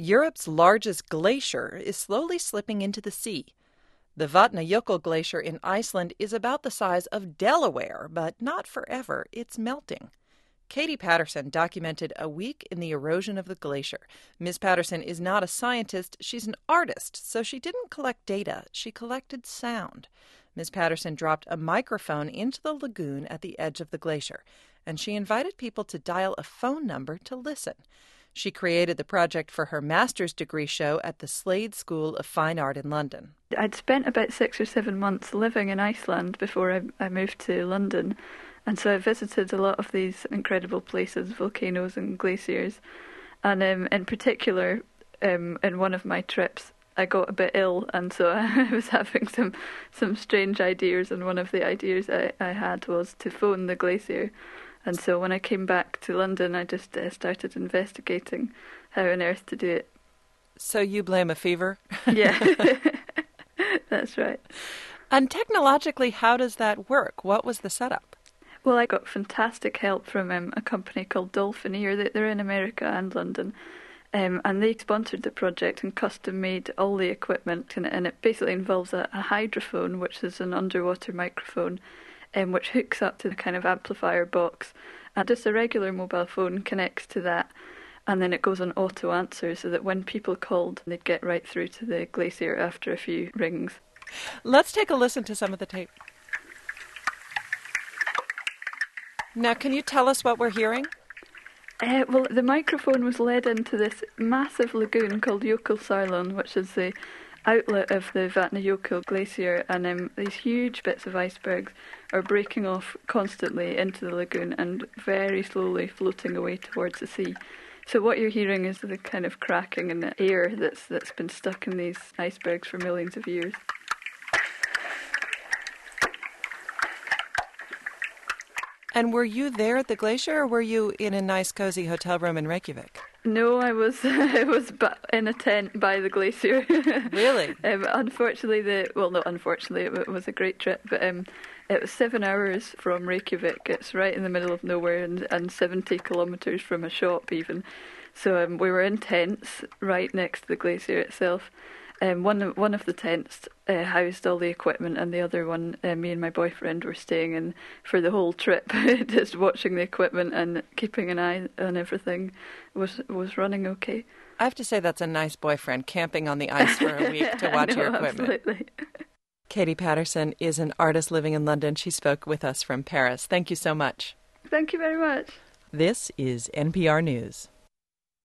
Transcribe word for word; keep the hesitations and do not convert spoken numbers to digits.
Europe's largest glacier is slowly slipping into the sea. The Vatnajökull Glacier in Iceland is about the size of Delaware, but not forever. It's melting. Katie Patterson documented a week in the erosion of the glacier. Miz Patterson is not a scientist, she's an artist, so she didn't collect data, she collected sound. Miz Patterson dropped a microphone into the lagoon at the edge of the glacier, and she invited people to dial a phone number to listen. She created the project for her master's degree show at the Slade School of Fine Art in London. I'd spent about six or seven months living in Iceland before I, I moved to London, and so I visited a lot of these incredible places, volcanoes and glaciers. And um, in particular, um, in one of my trips, I got a bit ill, and so I was having some, some strange ideas, and one of the ideas I, I had was to phone the glacier. And so when I came back to London, I just uh, started investigating how on earth to do it. So you blame a fever? Yeah, that's right. And technologically, how does that work? What was the setup? Well, I got fantastic help from um, a company called Dolphineer. They're in America and London. Um, and they sponsored the project and custom-made all the equipment. And, and it basically involves a, a hydrophone, which is an underwater microphone, Um, which hooks up to the kind of amplifier box, and just a regular mobile phone connects to that, and then it goes on auto answer so that when people called, they'd get right through to the glacier after a few rings. Let's take a listen to some of the tape. Now, can you tell us what we're hearing? Uh, well, the microphone was led into this massive lagoon called Jökulsárlón, which is the outlet of the Vatnajökull glacier, and um, these huge bits of icebergs are breaking off constantly into the lagoon and very slowly floating away towards the sea. So what you're hearing is the kind of cracking in the air that's that's been stuck in these icebergs for millions of years. And were you there at the glacier, or were you in a nice, cozy hotel room in Reykjavik? No, I was I was in a tent by the glacier. Really? um, unfortunately, the well, not unfortunately, it was a great trip, but um, it was seven hours from Reykjavik. It's right in the middle of nowhere, and, and seventy kilometres from a shop even. So um, we were in tents right next to the glacier itself. Um, one of one of the tents uh, housed all the equipment, and the other one, uh, me and my boyfriend were staying in for the whole trip, just watching the equipment and keeping an eye on everything. Was was running okay. I have to say that's a nice boyfriend, camping on the ice for a week to watch know, your equipment. Absolutely. Katie Patterson is an artist living in London. She spoke with us from Paris. Thank you so much. Thank you very much. This is N P R News.